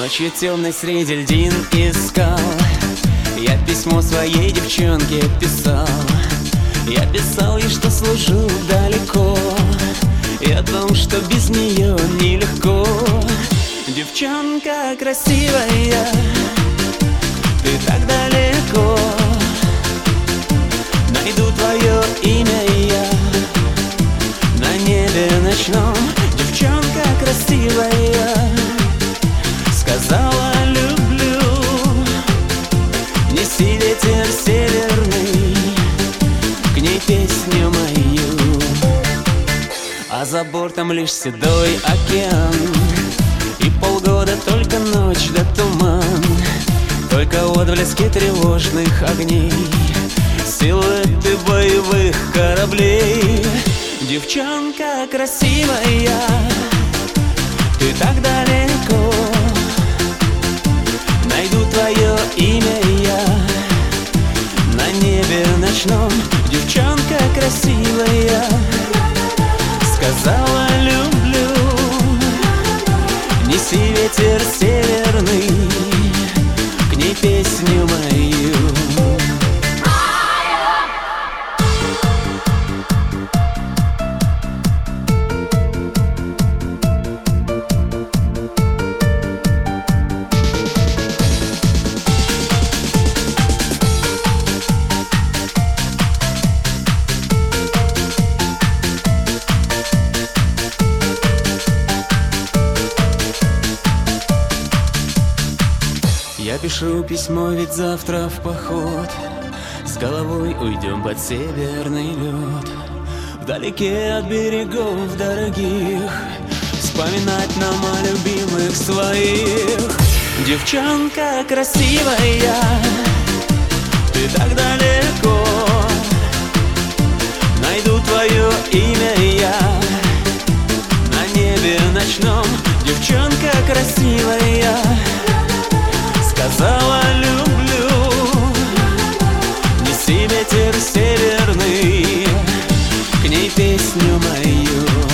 Ночью темной среди льдин искал я письмо своей девчонке писал. Я писал ей, что служу далеко, и о том, что без нее нелегко. Девчонка красивая, ты так далеко. Найду твое имя я на небе ночном. Девчонка красивая, сказала люблю. Неси ветер северный к ней песню мою. А за бортом лишь седой океан, и полгода только ночь да туман. Только отблески тревожных огней, силуэты боевых кораблей. Девчонка красивая, ты так далеко. Найду твое имя я на небе ночном. Девчонка красивая, сказала люблю. Неси ветер северный к ней песню мою. Я пишу письмо, ведь завтра в поход. С головой уйдем под северный лед, вдалеке от берегов дорогих, вспоминать нам о любимых своих. Девчонка красивая, ты так далеко. Найду твое имя я на небе ночном. Девчонка красивая, сказала люблю. Неси ветер северный к ней песню мою.